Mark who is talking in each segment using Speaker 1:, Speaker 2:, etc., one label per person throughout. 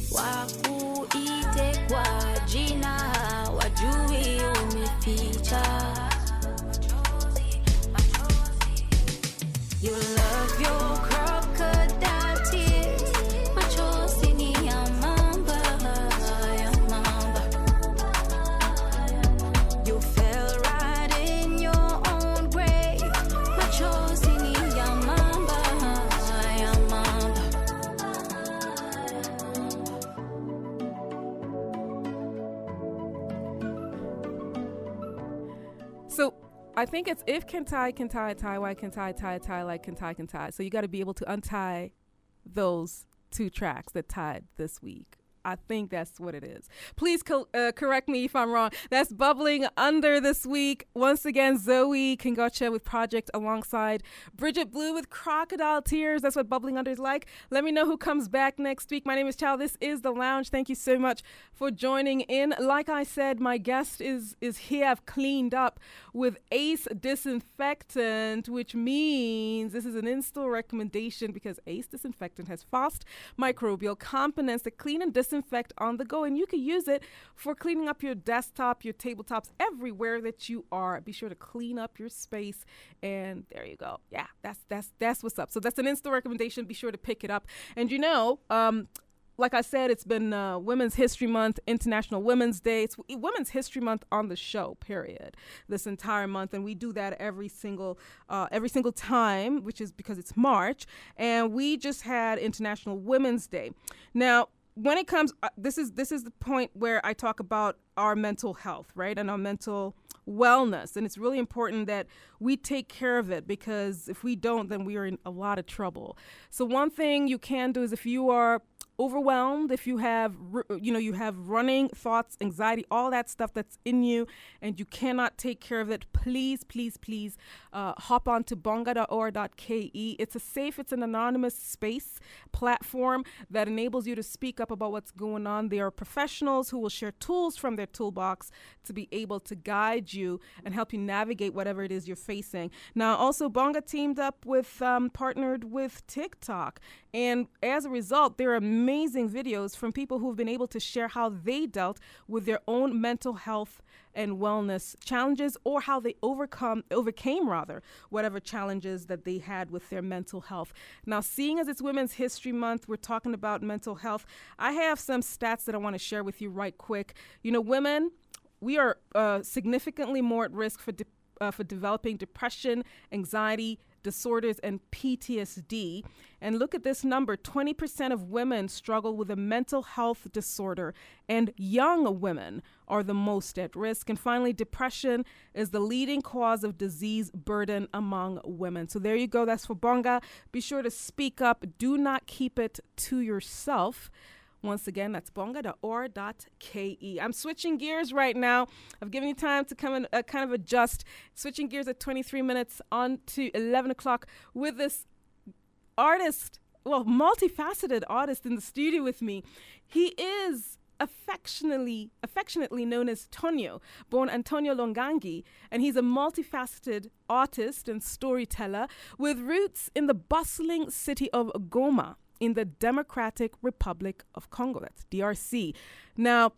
Speaker 1: wakuite kwa jina, wajui umeficha. You love your crocodile tears, machozi ni ya mamba, ya mamba. You fell right in your own grave, machozi ni ya mamba, ya mamba.
Speaker 2: So I think it's if can tie, why can tie, like can tie. So you got to be able to untie those two tracks that tied this week. I think that's what it is. Please correct me if I'm wrong. That's Bubbling Under this week. Once again, Zoe Kingocha with Project alongside Bridget Blue with Crocodile Tears. That's what Bubbling Under is like. Let me know who comes back next week. My name is Chow. This is The Lounge. Thank you so much for joining in. Like I said, my guest is here. I've cleaned up with Ace Disinfectant, which means this is an in-store recommendation because Ace Disinfectant has fast microbial components that clean and disinfect on the go, and you can use it for cleaning up your desktop, your tabletops, everywhere that you are. Be sure to clean up your space, and there you go. Yeah, that's what's up. So that's an in-store recommendation. Be sure to pick it up. And like I said, it's been Women's History Month, International Women's Day. It's Women's History Month on the show, period, this entire month. And we do that every single time, which is because it's March. And we just had International Women's Day. Now, when it comes, this is the point where I talk about our mental health, right, and our mental wellness. And it's really important that we take care of it, because if we don't, then we are in a lot of trouble. So one thing you can do is, if you are overwhelmed, if you have, you have running thoughts, anxiety, all that stuff that's in you, and you cannot take care of it, please hop on to bonga.or.ke. It's an anonymous space platform that enables you to speak up about what's going on. There are professionals who will share tools from their toolbox to be able to guide you and help you navigate whatever it is you're facing. Now, also, Bonga teamed up with, partnered with TikTok. And as a result, there are amazing videos from people who've been able to share how they dealt with their own mental health and wellness challenges, or how they overcame whatever challenges that they had with their mental health. Now, seeing as it's Women's History Month, we're talking about mental health. I have some stats that I want to share with you right quick. Women, we are significantly more at risk for developing depression, anxiety disorders, and PTSD. And look at this number, 20% of women struggle with a mental health disorder, and young women are the most at risk. And finally, depression is the leading cause of disease burden among women. So there you go. That's for Bonga. Be sure to speak up. Do not keep it to yourself. Once again, that's bonga.or.ke. I'm switching gears right now. I've given you time to come and kind of adjust. Switching gears at 23 minutes on to 11 o'clock with this artist, multifaceted artist in the studio with me. He is affectionately known as Tonyo, born Antonio Longangi, and he's a multifaceted artist and storyteller with roots in the bustling city of Goma in the Democratic Republic of Congo. That's DRC. Now,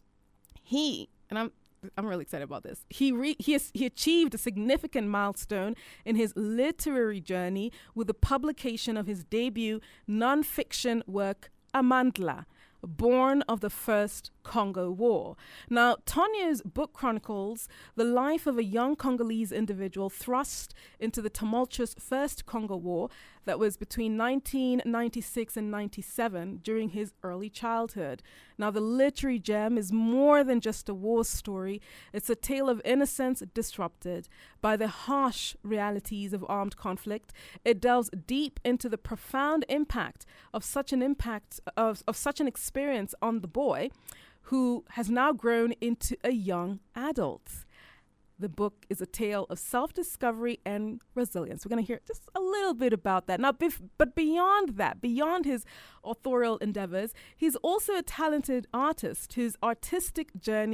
Speaker 2: I'm really excited about this. He achieved a significant milestone in his literary journey with the publication of his debut nonfiction work, Amandla, born of the First Congo War. Now, Tonyo's book chronicles the life of a young Congolese individual thrust into the tumultuous First Congo War that was between 1996 and 97 during his early childhood. Now, the literary gem is more than just a war story. It's a tale of innocence disrupted by the harsh realities of armed conflict. It delves deep into the profound impact of such an experience on the boy, who has now grown into a young adult. The book is a tale of self-discovery and resilience. We're going to hear just a little bit about that. Now, but beyond that, beyond his authorial endeavors, he's also a talented artist whose artistic journey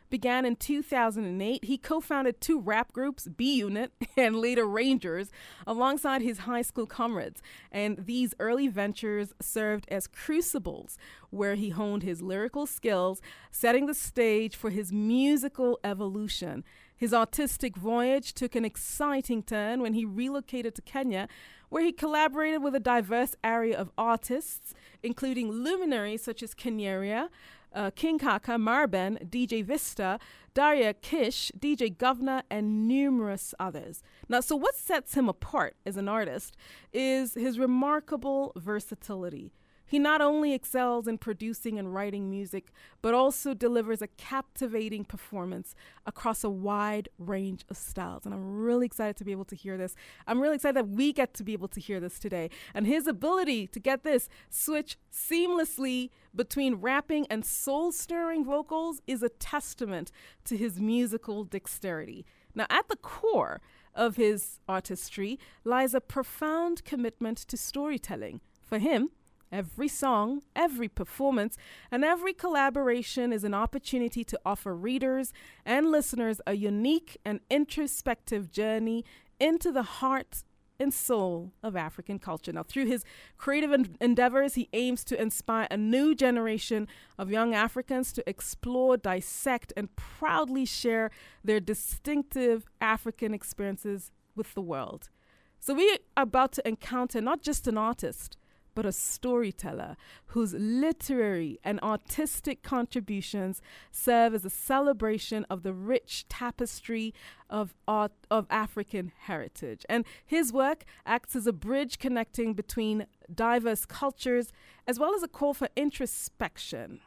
Speaker 2: began in 2008. He co-founded two rap groups, B Unit and later Rangers, alongside his high school comrades. And these early ventures served as crucibles where he honed his lyrical skills, setting the stage for his musical evolution. His artistic voyage took an exciting turn when he relocated to Kenya, where he collaborated with a diverse array of artists, including luminaries such as Kenyeria, King Kaka, Marben, DJ Vista, Daria Kish, DJ Governor, and numerous others. Now, so what sets him apart as an artist is his remarkable versatility. He not only excels in producing and writing music, but also delivers a captivating performance across a wide range of styles. And I'm really excited to be able to hear this. I'm really excited that we get to be able to hear this today. And his ability to get this switch seamlessly between rapping and soul-stirring vocals is a testament to his musical dexterity. Now, at the core of his artistry lies a profound commitment to storytelling. For him, every song, every performance, and every collaboration is an opportunity to offer readers and listeners a unique and introspective journey into the heart and soul of African culture. Now, through his creative endeavors, he aims to inspire a new generation of young Africans to explore, dissect, and proudly share their distinctive African experiences with the world. So we are about to encounter not just an artist, but a storyteller whose literary and artistic contributions serve as a celebration of the rich tapestry of art of African heritage. And his work acts as a bridge connecting between diverse cultures, as well as a call for introspection,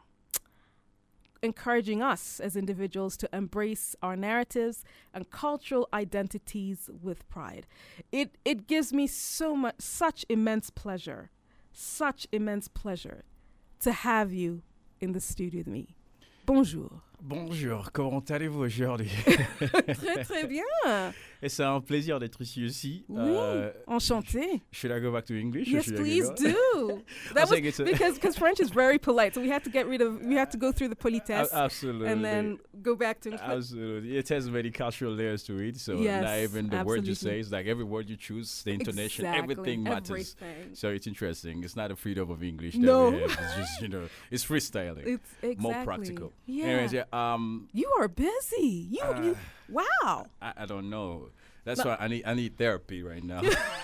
Speaker 2: encouraging us as individuals to embrace our narratives and cultural identities with pride. It gives me such immense pleasure to have you in the studio with me. Bonjour.
Speaker 3: Bonjour, comment allez-vous aujourd'hui?
Speaker 2: Très, très bien.
Speaker 3: Et c'est un plaisir d'être ici aussi.
Speaker 2: Oui, enchanté.
Speaker 3: Should I go back to English?
Speaker 2: Yes, please do. That was because French is very polite, so we had to go through the politesse.
Speaker 3: Absolutely.
Speaker 2: And then go back to English.
Speaker 3: Absolutely. It has many cultural layers to it, so
Speaker 2: yes,
Speaker 3: not even the word you
Speaker 2: absolutely.
Speaker 3: say, it's like every word you choose, the intonation,
Speaker 2: Exactly.
Speaker 3: everything matters.
Speaker 2: Everything.
Speaker 3: So it's interesting. It's not a freedom of English that
Speaker 2: No.
Speaker 3: we have. It's just, it's freestyling.
Speaker 2: It's exactly.
Speaker 3: More practical.
Speaker 2: Yeah.
Speaker 3: Anyways, yeah,
Speaker 2: you are busy. You wow.
Speaker 3: I don't know. That's why I need therapy right now.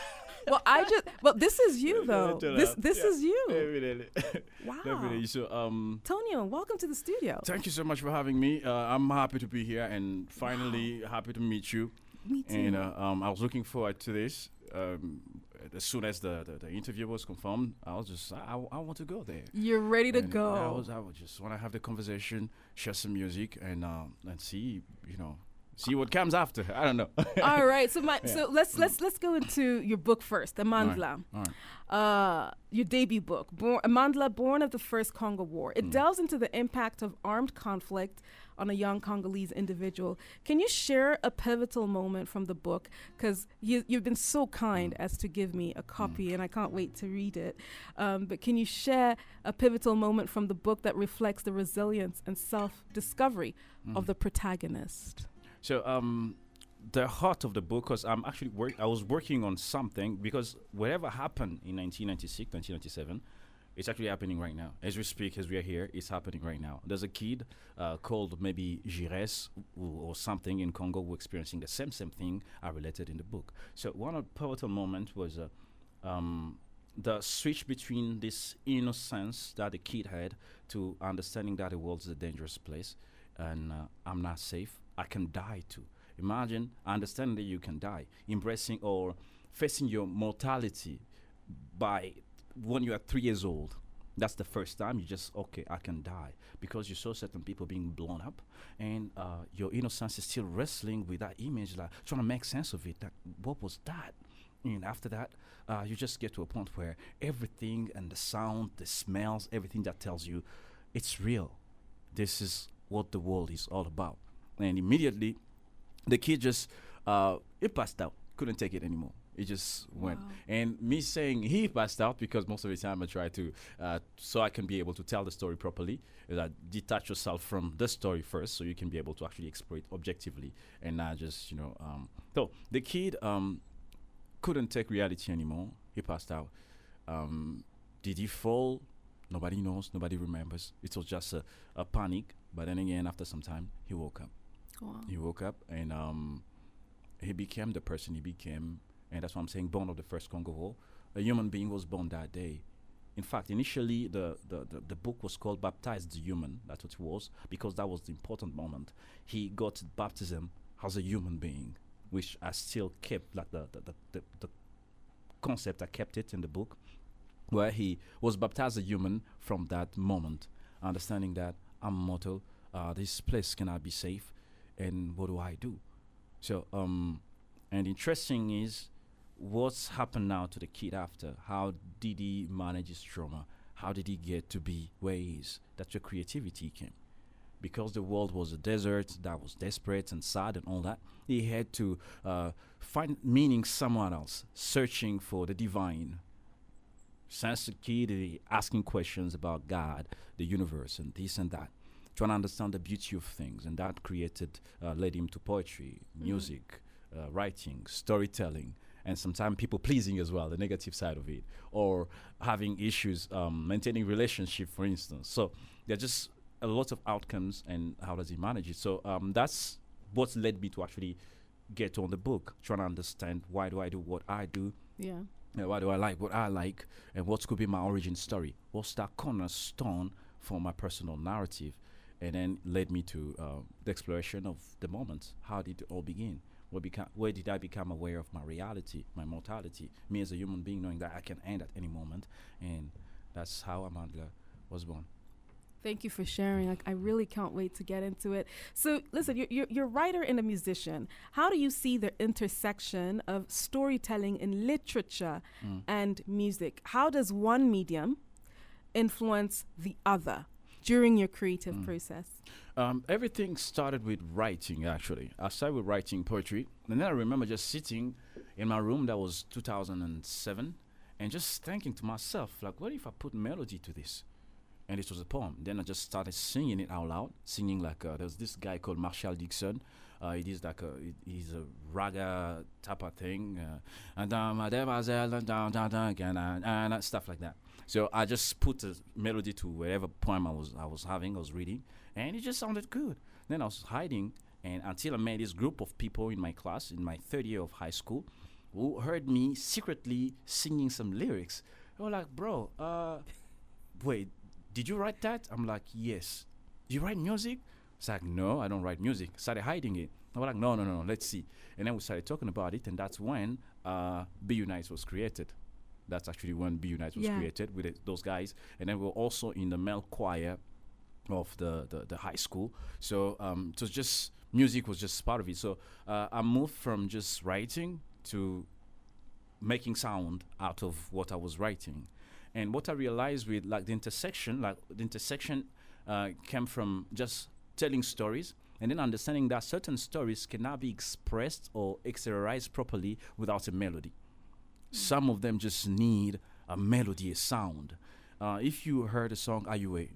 Speaker 2: Well, this is you though. This is you.
Speaker 3: Definitely.
Speaker 2: Wow.
Speaker 3: Definitely. So,
Speaker 2: Tonio, welcome to the studio.
Speaker 3: thank you so much for having me. I'm happy to be here and finally happy to meet you.
Speaker 2: Me too.
Speaker 3: And I was looking forward to this. As soon as the interview was confirmed, I was just I want to go there.
Speaker 2: You're ready to
Speaker 3: And
Speaker 2: go.
Speaker 3: I would just want to have the conversation, share some music, and see see what comes after. I don't know.
Speaker 2: All right. So let's go into your book first, Amandla.
Speaker 3: All right.
Speaker 2: Your debut book, Amandla, Born of the First Congo War. It delves into the impact of armed conflict on a young Congolese individual. Can you share a pivotal moment from the book? Because you've been so kind as to give me a copy, and I can't wait to read it. But can you share a pivotal moment from the book that reflects the resilience and self-discovery of the protagonist?
Speaker 3: So the heart of the book, because I was working on something, because whatever happened in 1996, 1997, it's actually happening right now. As we speak, as we are here, it's happening right now. There's a kid called maybe Gires or something in Congo who experiencing the same thing I related in the book. So one of the pivotal moments was the switch between this innocence that the kid had to understanding that the world is a dangerous place and I'm not safe. I can die too. Imagine understanding that you can die, embracing or facing your mortality by when you are 3 years old. That's the first time you just, okay, I can die, because you saw certain people being blown up and your innocence is still wrestling with that image, like trying to make sense of it. That, what was that? And after that, you just get to a point where everything and the sound, the smells, everything that tells you it's real. This is what the world is all about. And immediately, the kid just, it passed out, couldn't take it anymore. It just went.
Speaker 2: Wow.
Speaker 3: And me saying he passed out because most of the time I try to, so I can be able to tell the story properly, is that detach yourself from the story first so you can be able to actually explore it objectively and not just, So the kid couldn't take reality anymore. He passed out. Did he fall? Nobody knows. Nobody remembers. It was just a panic. But then again, after some time, he woke up.
Speaker 2: Wow.
Speaker 3: He woke up and he became the person he became. And that's why I'm saying born of the first Congo War. A human being was born that day. In fact, initially, the book was called Baptized the Human. That's what it was, because that was the important moment. He got baptism as a human being, which I still kept, like the concept, I kept it in the book, where he was baptized a human from that moment, understanding that I'm mortal, this place cannot be safe, and what do I do? So, and interesting is what's happened now to the kid after. How did he manage his trauma? How did he get to be where he is? That's where creativity came. Because the world was a desert that was desperate and sad and all that, he had to find meaning somewhere else, searching for the divine. Since a kid, he asking questions about God, the universe, and this and that, trying to understand the beauty of things, and that led him to poetry, music, writing, storytelling, and sometimes people pleasing as well, the negative side of it, or having issues, maintaining relationship, for instance. So there are just a lot of outcomes, and how does he manage it? So that's what led me to actually get on the book, trying to understand why do I do what I do,
Speaker 2: Yeah.
Speaker 3: why do I like what I like, and what could be my origin story. What's that cornerstone for my personal narrative? And then led me to the exploration of the moment. How did it all begin? Where did I become aware of my reality, my mortality, me as a human being, knowing that I can end at any moment? And that's how Amandla was born.
Speaker 2: Thank you for sharing. I really can't wait to get into it. So, listen, you're a writer and a musician. How do you see the intersection of storytelling in literature and music? How does one medium influence the other during your creative process?
Speaker 3: Everything started with writing, actually. I started with writing poetry. And then I remember just sitting in my room, that was 2007, and just thinking to myself, like, what if I put melody to this? And it was a poem. Then I just started singing it out loud, singing like, there's this guy called Marshall Dixon. It is like he's a raga type of thing, and stuff like that. So I just put a melody to whatever poem I was reading, and it just sounded good. Then I was hiding, and until I met this group of people in my class in my third year of high school, who heard me secretly singing some lyrics. They were like, "Bro, wait, did you write that?" I'm like, "Yes." "You write music?" It's like, "No, I don't write music." Started hiding it. I was like, no, let's see. And then we started talking about it, and that's when Be Unite was created. That's actually when Be Unite was created with those guys. And then we were also in the male choir of the high school. So it was just, music was just part of it. So I moved from just writing to making sound out of what I was writing. And what I realized with the intersection came from just telling stories, and then understanding that certain stories cannot be expressed or exteriorized properly without a melody. Some of them just need a melody, a sound. If you heard the song Ayue,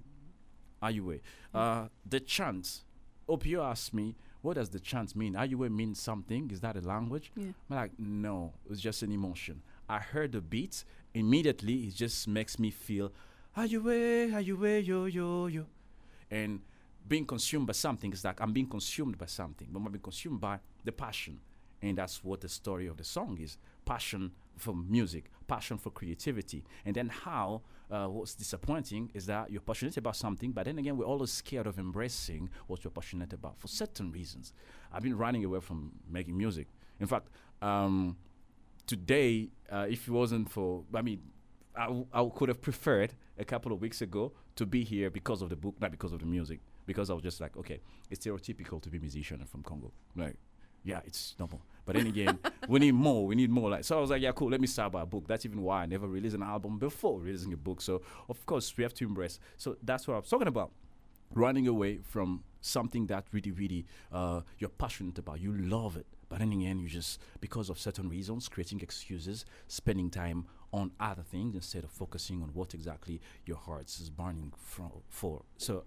Speaker 3: the chant, Opio asked me, what does the chant mean? Ayue means something? Is that a language?
Speaker 2: Yeah.
Speaker 3: I'm like, no, it's just an emotion. I heard the beat, immediately it just makes me feel Ayue, Ayue, yo, yo, yo. And being consumed by something is like I'm being consumed by something, but I'm being consumed by the passion. And that's what the story of the song is. Passion for music, passion for creativity. And then how, what's disappointing is that you're passionate about something, but then again, we're always scared of embracing what you're passionate about for certain reasons. I've been running away from making music. In fact, today, if it wasn't for, I could have preferred a couple of weeks ago to be here because of the book, not because of the music. Because I was just like, okay, it's stereotypical to be a musician from Congo. Like, yeah, it's normal. But then again, we need more. Like, so I was like, yeah, cool, let me start by a book. That's even why I never released an album before releasing a book. So, of course, we have to embrace. So that's what I was talking about. Running away from something that really, really you're passionate about. You love it. But in the end, you just, because of certain reasons, creating excuses, spending time on other things instead of focusing on what exactly your heart is burning for. So,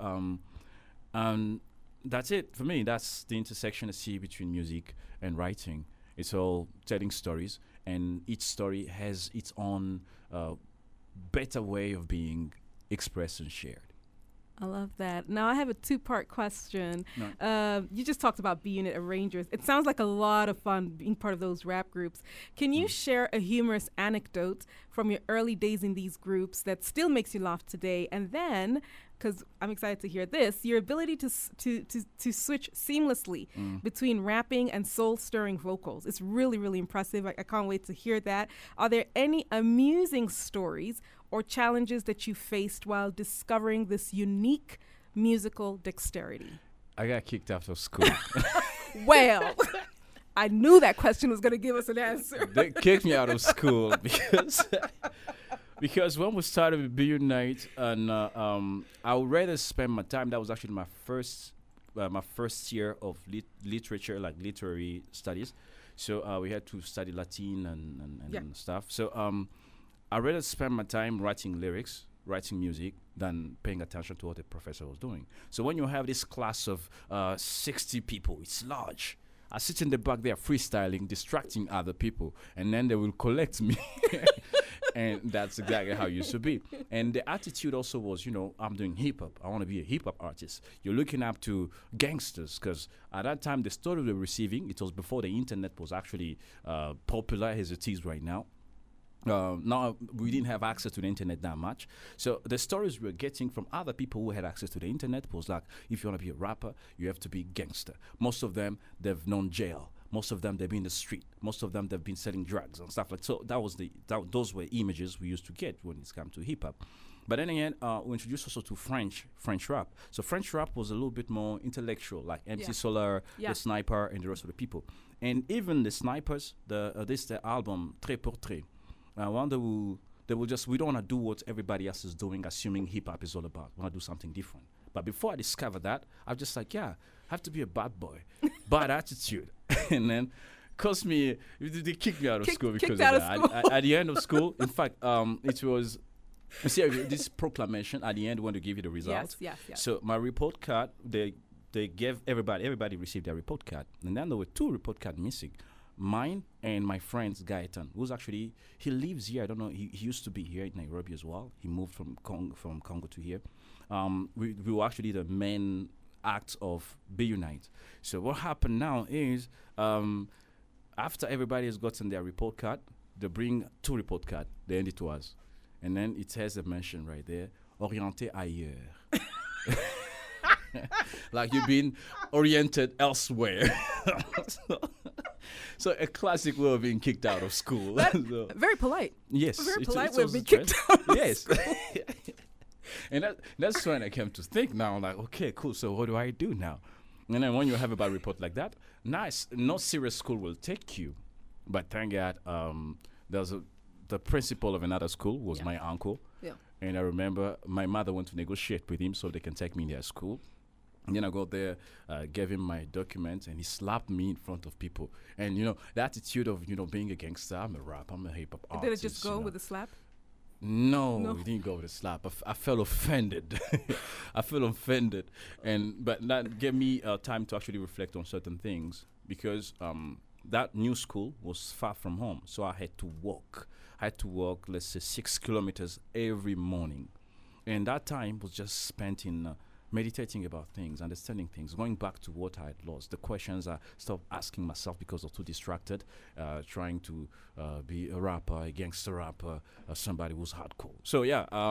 Speaker 3: that's it for me. That's the intersection I see between music and writing. It's all telling stories, and each story has its own better way of being expressed and shared.
Speaker 2: I love that. Now I have a two-part question.
Speaker 3: No.
Speaker 2: You just talked about B-Unit Arrangers. It sounds like a lot of fun being part of those rap groups. Can you share a humorous anecdote from your early days in these groups that still makes you laugh today? And then, because I'm excited to hear this, your ability to switch seamlessly between rapping and soul-stirring vocals. It's really, really impressive. I can't wait to hear that. Are there any amusing stories or challenges that you faced while discovering this unique musical dexterity?
Speaker 3: I got kicked out of school.
Speaker 2: Well, I knew that question was going to give us an answer.
Speaker 3: They kicked me out of school because when we started with B-Unite, and I would rather spend my time. That was actually my first year of literature, like literary studies. So we had to study Latin and stuff. So I'd rather spend my time writing lyrics, writing music, than paying attention to what the professor was doing. So when you have this class of 60 people, it's large. I sit in the back there freestyling, distracting other people, and then they will collect me. And that's exactly how it used to be. And the attitude also was, I'm doing hip-hop. I want to be a hip-hop artist. You're looking up to gangsters, because at that time, the story we were receiving, it was before the internet was actually popular as it is right now. Now we didn't have access to the internet that much, so the stories we were getting from other people who had access to the internet was like, if you want to be a rapper, you have to be gangster. Most of them, they've known jail. Most of them, they've been in the street. Most of them, they've been selling drugs and stuff like. So those were images we used to get when it's come to hip hop. But then again, we introduced also to French rap. So French rap was a little bit more intellectual, like MC Solar, the Sniper, and the rest of the people. And even the Snipers, the album Trait pour Trait. I wonder we don't want to do what everybody else is doing, assuming hip hop is all about. We want to do something different. But before I discovered that, I was just like, I have to be a bad boy, bad attitude. And then cost me, they kicked me out of school because of that. At the end of school, in fact, it was, you see, this proclamation at the end when they give you the results.
Speaker 2: Yes.
Speaker 3: So my report card, they gave everybody received their report card. And then there were 2 report cards missing. Mine and my friend's Gaetan, who's actually, he lives here. I don't know, he used to be here in Nairobi as well. He moved from Congo to here. We were actually the main act of B-Unite. So what happened now is, after everybody has gotten their report card, they bring 2 report cards. They hand it to us. And then it has a mention right there, orienté ailleurs. Like you've been oriented elsewhere. So a classic way of being kicked out of school. So,
Speaker 2: very polite.
Speaker 3: Yes.
Speaker 2: Very polite way of being kicked out of school.
Speaker 3: And that's when I came to think now, like, okay, cool, so what do I do now? And then when you have a bad report like that, nice, no serious school will take you. But thank God, the principal of another school was my uncle. Yeah. And I remember my mother went to negotiate with him so they can take me in their school. And then I got there, gave him my documents, and he slapped me in front of people. And, the attitude of, being a gangster, I'm a rap, I'm a hip-hop artist.
Speaker 2: Did it just go with a slap?
Speaker 3: No, it didn't go with a slap. I felt offended. I felt offended. But that gave me time to actually reflect on certain things, because that new school was far from home. So I had to walk. Let's say, 6 kilometers every morning. And that time was just spent in meditating about things, understanding things, going back to what I had lost. The questions I stopped asking myself because I was too distracted, trying to be a rapper, a gangster rapper, somebody who's hardcore. So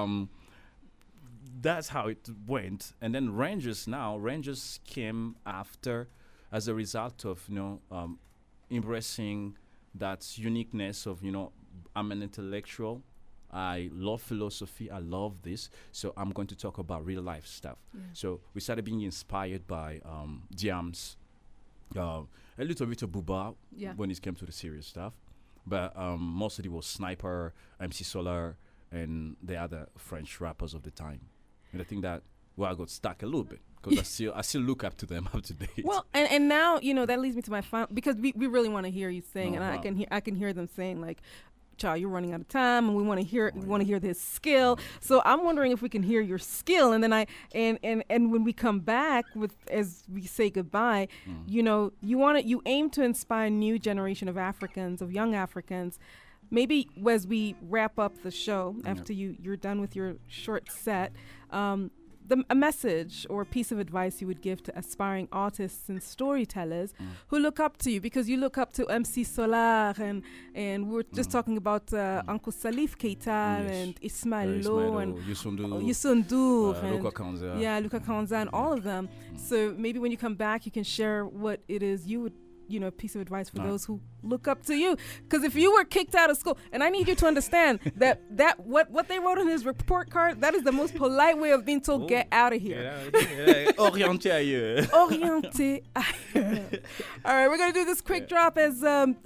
Speaker 3: that's how it went. And then Rangers came after, as a result of embracing that uniqueness of I'm an intellectual. I love philosophy. I love this. So I'm going to talk about real life stuff. Yeah. So we started being inspired by Diams, a little bit of Booba when it came to the serious stuff. But mostly it was Sniper, MC Solar, and the other French rappers of the time. And I think that I got stuck a little bit. because I still look up to them up to date.
Speaker 2: Well, and now that leads me to my final, because we really want to hear you sing, and
Speaker 3: Uh-huh.
Speaker 2: I can hear them saying like, "Child, you're running out of time, and we want to hear this skill." So I'm wondering if we can hear your skill, and then and when we come back as we say goodbye, you aim to inspire a new generation of Africans, of young Africans. Maybe as we wrap up the show, after you're done with your short set, a message or a piece of advice you would give to aspiring artists and storytellers who look up to you, because you look up to MC Solar and we were just talking about Uncle Salif Keita and Ismail Lo and Youssou and
Speaker 3: Luka Kanza.
Speaker 2: Luka Kanza and all of them. So maybe when you come back, you can share what it is you would, a piece of advice for those who look up to you. Because if you were kicked out of school, and I need you to understand that what they wrote on his report card, that is the most polite way of being told, get out of here.
Speaker 3: Orienté ailleurs.
Speaker 2: Orienté ailleurs. All right, we're going to do this quick drop as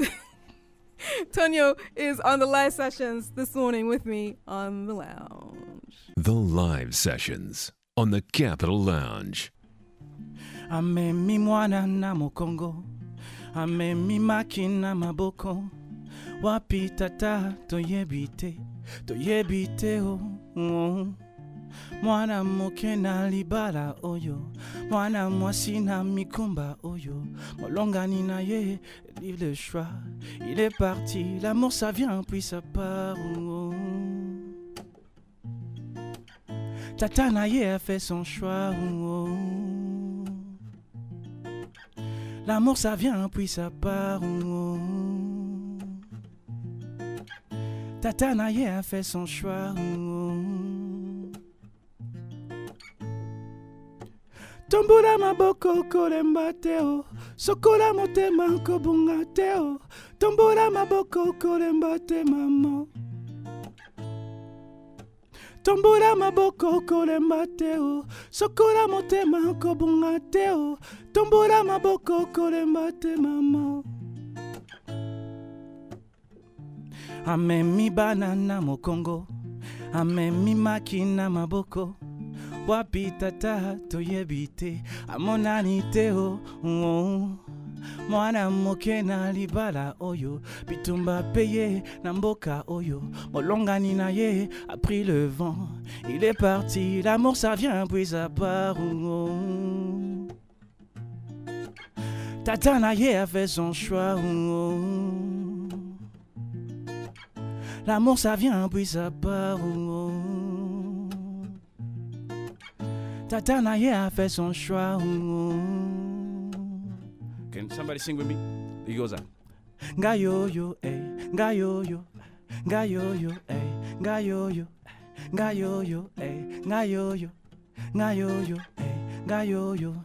Speaker 2: Tonyo is on the live sessions this morning with me on the lounge.
Speaker 4: The live sessions on the Capital Lounge.
Speaker 3: Amemi mwana na mokongo, amemi makina maboko, wapi tata toyebite o, mwana moke na libala oyo, mwana mwasi na mikumba oyo, molongani na ye, livre le choix, il est parti, l'amour ça vient puis ça part, oh. Tata na ye a fait son choix, oh. L'amour ça vient puis ça part, oh. Tata na ye a fait son choix, oh. Tombula maboko kolemba teo, sokola motema kobunga teo. Tombula maboko kolemba te mama. Tombula maboko kolemba teo, sokola motema kobunga teo. Tombula maboko kolemba te mama. Amemi banana mokongo, amemi makina maboko. Wapi tata toyebite amonani teo, oh. Mwana moke na libala oyo, bitumba peye na mboka oyo, molongani na ye a pris le vent, il est parti, l'amour ça vient puis ça part, oh. Tata na ye a fait son choix, oh. L'amour ça vient puis ça part, oh. Tata na ye a fait son choix, oh. Can somebody sing with me? He goes on. Gayo yo, eh, gayo yo, gayo yo, eh, gayo yo, gayo yo, eh, gayo yo, gayo yo, eh, gayo yo.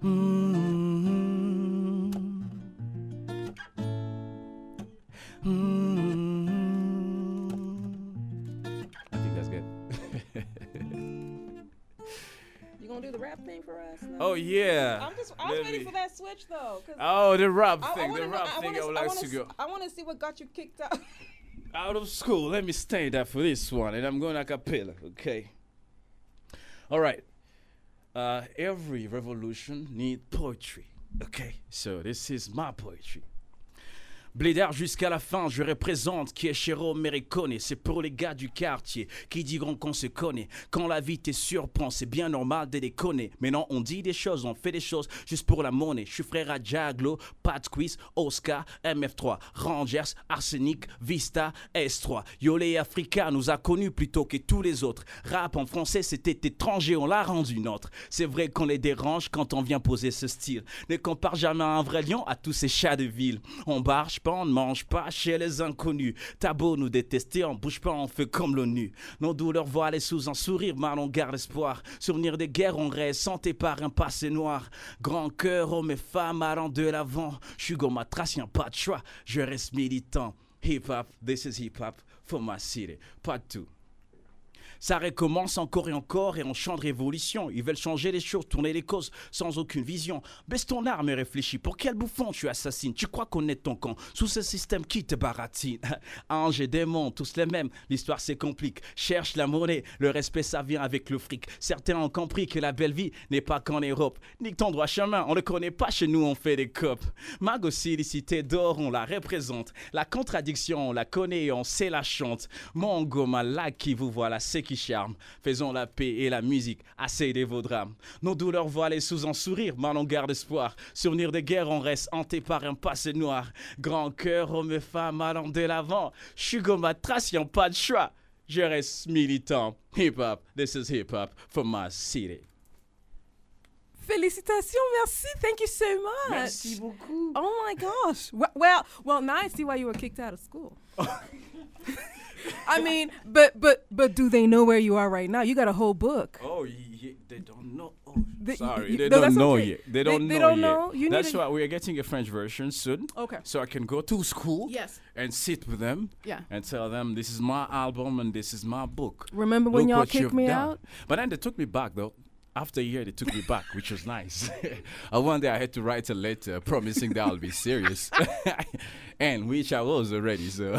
Speaker 3: I think that's good.
Speaker 2: You gonna do the rap thing for us? No?
Speaker 3: Oh yeah.
Speaker 2: I was waiting for that switch though.
Speaker 3: Oh, the rap
Speaker 2: I
Speaker 3: thing.
Speaker 2: wanna
Speaker 3: The
Speaker 2: know-
Speaker 3: rap thing. I would like to go
Speaker 2: I want to see what got you kicked out.
Speaker 3: out of school. Let me stay there for this one, and I'm going a cappella. Okay. All right. Every revolution needs poetry. Okay. So this is my poetry. Blédard jusqu'à la fin, je représente qui est chéro méricone. C'est pour les gars du quartier qui diront qu'on se connaît. Quand la vie te surprend, c'est bien normal de déconner. Mais non, on dit des choses, on fait des choses juste pour la monnaie. Je suis frère à Jaglo, Pat Quiz, Oscar, MF3, Rangers, Arsenic, Vista, S3. Yolé Africa nous a connus plutôt que tous les autres. Rap en français, c'était étranger, on l'a rendu nôtre. C'est vrai qu'on les dérange quand on vient poser ce style. Ne compare jamais un vrai lion à tous ces chats de ville. On barge pas, on ne mange pas chez les inconnus. T'as beau nous détester, on bouge pas, on fait comme l'ONU. Nos douleurs voilées sous un sourire, mal on garde espoir. Souvenir des guerres, on reste santé par un passé noir. Grand cœur, hommes et femmes allant de l'avant. J'suis comme ma trace, y'a pas de choix, je reste militant. Hip hop, this is hip hop for my city. Part 2. Ça recommence encore et on chante révolution. Ils veulent changer les choses, tourner les causes sans aucune vision. Baisse ton arme et réfléchis. Pour quel bouffon tu assassines? Tu crois connaître ton camp sous ce système qui te baratine? Anges et démons, tous les mêmes. L'histoire se complique. Cherche la monnaie. Le respect, ça vient avec le fric. Certains ont compris que la belle vie n'est pas qu'en Europe. Nique ton droit chemin. On ne connaît pas chez nous, on fait des copes. Mag aussi, les cités d'or, on la représente. La contradiction, on la connaît et on sait la chante. Mon goma, là qui vous voilà, c'est qui charme. Faisons la paix et la musique, assez de vos drames. Nos douleurs voilées sous un sourire, mal on garde espoir. Souvenir de guerre, on reste hanté par un passé noir. Grand cœur, hommes et femmes allant de l'avant. J'suis goma, trace, y'en pas de choix. Je reste militant. Hip-hop, this is hip-hop for my city.
Speaker 2: Félicitations, merci. Thank you so much.
Speaker 3: Merci beaucoup.
Speaker 2: Oh my gosh. Well, now I see why you were kicked out of school. I mean, but do they know where you are right now? You got a whole book.
Speaker 3: Oh, yeah, they don't know. Oh,
Speaker 2: They-
Speaker 3: sorry,
Speaker 2: you-
Speaker 3: they
Speaker 2: no,
Speaker 3: don't
Speaker 2: that's
Speaker 3: know
Speaker 2: okay.
Speaker 3: yet. They don't
Speaker 2: They
Speaker 3: know
Speaker 2: don't
Speaker 3: yet.
Speaker 2: know? You
Speaker 3: That's
Speaker 2: need
Speaker 3: why we are getting a French version soon.
Speaker 2: Okay.
Speaker 3: So I can go to school.
Speaker 2: Yes.
Speaker 3: And sit with them.
Speaker 2: Yeah.
Speaker 3: And tell them this is my album and this is my book.
Speaker 2: Remember when
Speaker 3: Look
Speaker 2: y'all
Speaker 3: what
Speaker 2: kicked
Speaker 3: you've
Speaker 2: me
Speaker 3: done.
Speaker 2: out?
Speaker 3: But then they took me back though. After a year, they took me back, which was nice. One day I had to write a letter promising that I'll be serious, and which I was already. So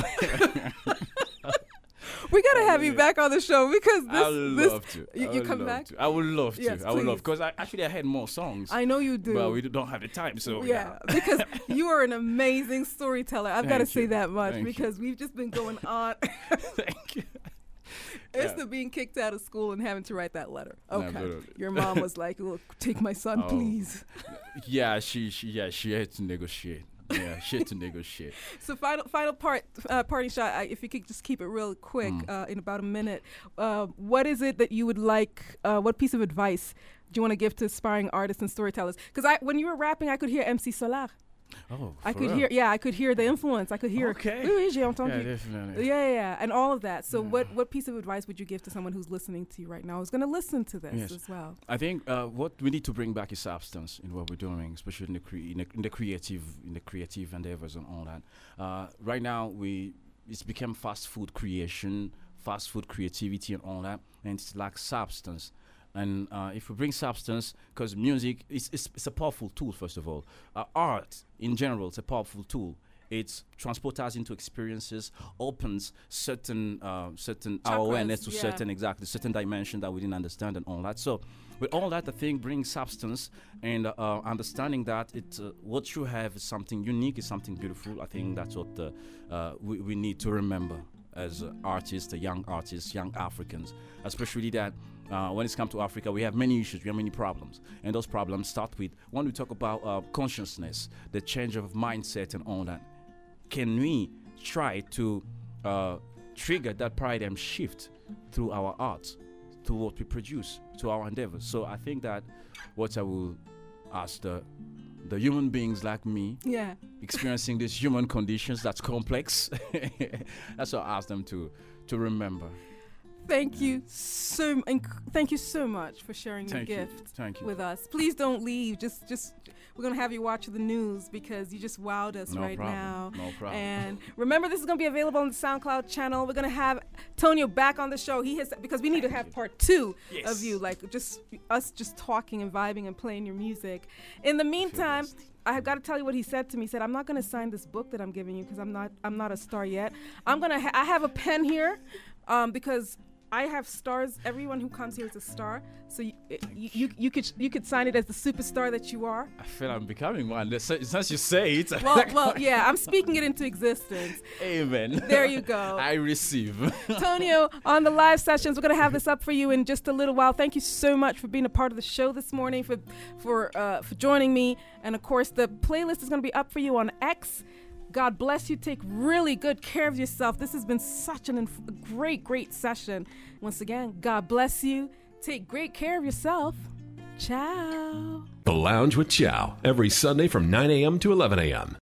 Speaker 2: We gotta have you back on the show because
Speaker 3: I would
Speaker 2: this
Speaker 3: love to.
Speaker 2: You come back?
Speaker 3: I would love to.
Speaker 2: Yes,
Speaker 3: I would love
Speaker 2: please.
Speaker 3: because I had more songs.
Speaker 2: I know you do.
Speaker 3: But we don't have the time, so
Speaker 2: yeah, because you are an amazing storyteller. I've got to
Speaker 3: Thank
Speaker 2: say
Speaker 3: you.
Speaker 2: that much
Speaker 3: Thank you.
Speaker 2: because we've just been going on.
Speaker 3: Thank you.
Speaker 2: It's
Speaker 3: Yeah.
Speaker 2: the being kicked out of school and having to write that letter. Okay.
Speaker 3: Absolutely.
Speaker 2: Your mom was like, "Look, take my son,
Speaker 3: Oh.
Speaker 2: please."
Speaker 3: Yeah, she had to negotiate. Yeah, she had to negotiate.
Speaker 2: So final party shot. If you could just keep it real quick, in about a minute. What is it that you would like? What piece of advice do you want to give to aspiring artists and storytellers? Because when you were rapping, I could hear MC Solar.
Speaker 3: Oh,
Speaker 2: I
Speaker 3: for
Speaker 2: could
Speaker 3: real?
Speaker 2: hear. I could hear the influence. I could hear.
Speaker 3: Okay.
Speaker 2: Oui, j'ai entendu.
Speaker 3: Yeah, definitely.
Speaker 2: Yeah, and all of that. So, what piece of advice would you give to someone who's listening to you right now, who's going to listen to this
Speaker 3: Yes.
Speaker 2: as well?
Speaker 3: I think what we need to bring back is substance in what we're doing, especially in the creative endeavors and all that. Right now, it's become fast food creation, fast food creativity, and all that, and it's like substance. And if we bring substance, because music it's a powerful tool. First of all, art in general, it's a powerful tool. It transports us into experiences, opens certain our awareness to
Speaker 2: yeah.
Speaker 3: certain dimension that we didn't understand and all that. So with all that, I think brings substance and understanding that what you have is something unique, is something beautiful. I think that's what we need to remember as artists, young Africans, especially that when it's come to Africa, we have many issues, we have many problems. And those problems start with, when we talk about consciousness, the change of mindset and all that, can we try to trigger that paradigm shift through our art, through what we produce, to our endeavors? So I think that what I will ask the human beings like me,
Speaker 2: Yeah.
Speaker 3: experiencing these human conditions that's complex, that's what I ask them to remember.
Speaker 2: Thank you thank you so much for sharing your
Speaker 3: Thank you.
Speaker 2: gift
Speaker 3: Thank you.
Speaker 2: with us. Please don't leave. Just we're gonna have you watch the news because you just wowed us
Speaker 3: No
Speaker 2: right
Speaker 3: problem.
Speaker 2: now.
Speaker 3: No problem.
Speaker 2: And remember, this is gonna be available on the SoundCloud channel. We're gonna have Tonio back on the show. Because we need to have part 2
Speaker 3: Yes.
Speaker 2: of you, like just us just talking and vibing and playing your music. In the meantime, I have got to tell you what he said to me. He said, "I'm not going to sign this book that I'm giving you because I'm not a star yet. I have a pen here, because I have stars. Everyone who comes here is a star. So you could sign it as the superstar that you are.
Speaker 3: I feel I'm becoming one. Since you say it.
Speaker 2: Well, yeah. I'm speaking it into existence.
Speaker 3: Amen.
Speaker 2: There you go.
Speaker 3: I receive.
Speaker 2: Tonio, on the live sessions, we're going to have this up for you in just a little while. Thank you so much for being a part of the show this morning, for joining me. And, of course, the playlist is going to be up for you on X. God bless you. Take really good care of yourself. This has been such a great session. Once again, God bless you. Take great care of yourself. Ciao.
Speaker 4: The Lounge with Chow, every Sunday from 9 a.m. to 11 a.m.